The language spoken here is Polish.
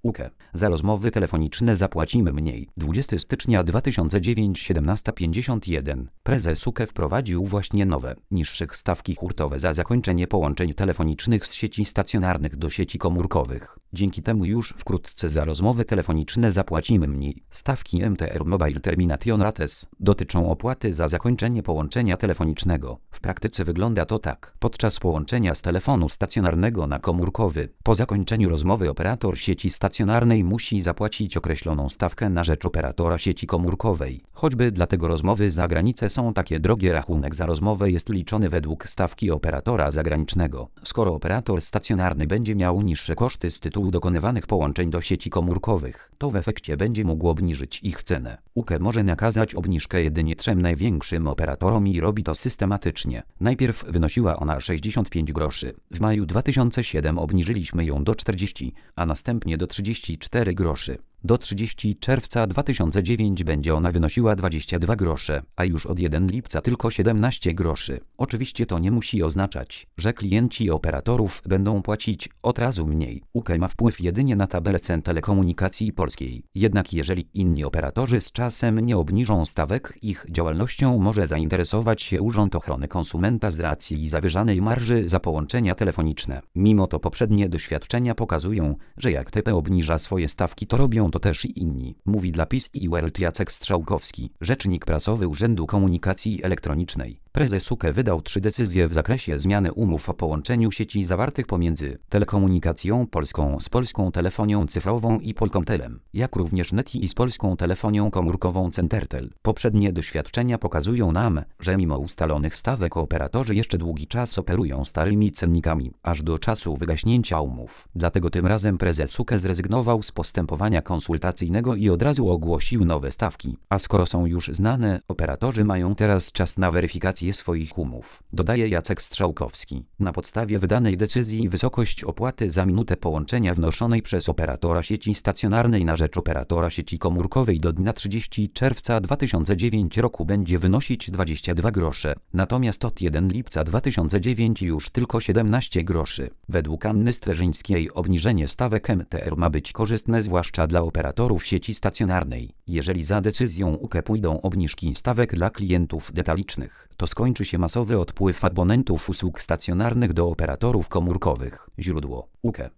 UKE. Za rozmowy telefoniczne zapłacimy mniej. 20 stycznia 2009 17:51. Prezes UKE wprowadził właśnie nowe, niższych stawki hurtowe za zakończenie połączeń telefonicznych z sieci stacjonarnych do sieci komórkowych. Dzięki temu już wkrótce za rozmowy telefoniczne zapłacimy mniej. Stawki MTR Mobile Termination Rates dotyczą opłaty za zakończenie połączenia telefonicznego. W praktyce wygląda to tak. Podczas połączenia z telefonu stacjonarnego na komórkowy, po zakończeniu rozmowy operator sieci stacjonarnej musi zapłacić określoną stawkę na rzecz operatora sieci komórkowej. Choćby dlatego rozmowy za granicę są takie drogie, rachunek za rozmowę jest liczony według stawki operatora zagranicznego. Skoro operator stacjonarny będzie miał niższe koszty z tytułu dokonywanych połączeń do sieci komórkowych, to w efekcie będzie mógł obniżyć ich cenę. UKE może nakazać obniżkę jedynie 3 największym operatorom i robi to systematycznie. Najpierw wynosiła ona 65 groszy. W maju 2007 obniżyliśmy ją do 40, a następnie do 34 groszy. Do 30 czerwca 2009 będzie ona wynosiła 22 grosze, a już od 1 lipca tylko 17 groszy. Oczywiście to nie musi oznaczać, że klienci operatorów będą płacić od razu mniej. UKE ma wpływ jedynie na tabelę cen telekomunikacji polskiej. Jednak jeżeli inni operatorzy z czasem nie obniżą stawek, ich działalnością może zainteresować się Urząd Ochrony Konsumenta z racji zawyżanej marży za połączenia telefoniczne. Mimo to poprzednie doświadczenia pokazują, że jak TP obniża swoje stawki, to robią to też i inni. Mówi dla PiS i World Jacek Strzałkowski, rzecznik prasowy Urzędu Komunikacji Elektronicznej. Prezes UKE wydał 3 decyzje w zakresie zmiany umów o połączeniu sieci zawartych pomiędzy Telekomunikacją Polską z Polską Telefonią Cyfrową i Polkomtelem, jak również NETI i z Polską Telefonią Komórkową Centertel. Poprzednie doświadczenia pokazują nam, że mimo ustalonych stawek operatorzy jeszcze długi czas operują starymi cennikami, aż do czasu wygaśnięcia umów. Dlatego tym razem prezes UKE zrezygnował z postępowania konsultacyjnego i od razu ogłosił nowe stawki. A skoro są już znane, operatorzy mają teraz czas na weryfikację swoich umów, dodaje Jacek Strzałkowski. Na podstawie wydanej decyzji wysokość opłaty za minutę połączenia wnoszonej przez operatora sieci stacjonarnej na rzecz operatora sieci komórkowej do dnia 30 czerwca 2009 roku będzie wynosić 22 grosze, natomiast od 1 lipca 2009 już tylko 17 groszy. Według Anny Streżyńskiej obniżenie stawek MTR ma być korzystne zwłaszcza dla operatorów sieci stacjonarnej. Jeżeli za decyzją UKE pójdą obniżki stawek dla klientów detalicznych, to skończy się masowy odpływ abonentów usług stacjonarnych do operatorów komórkowych. Źródło: UKE.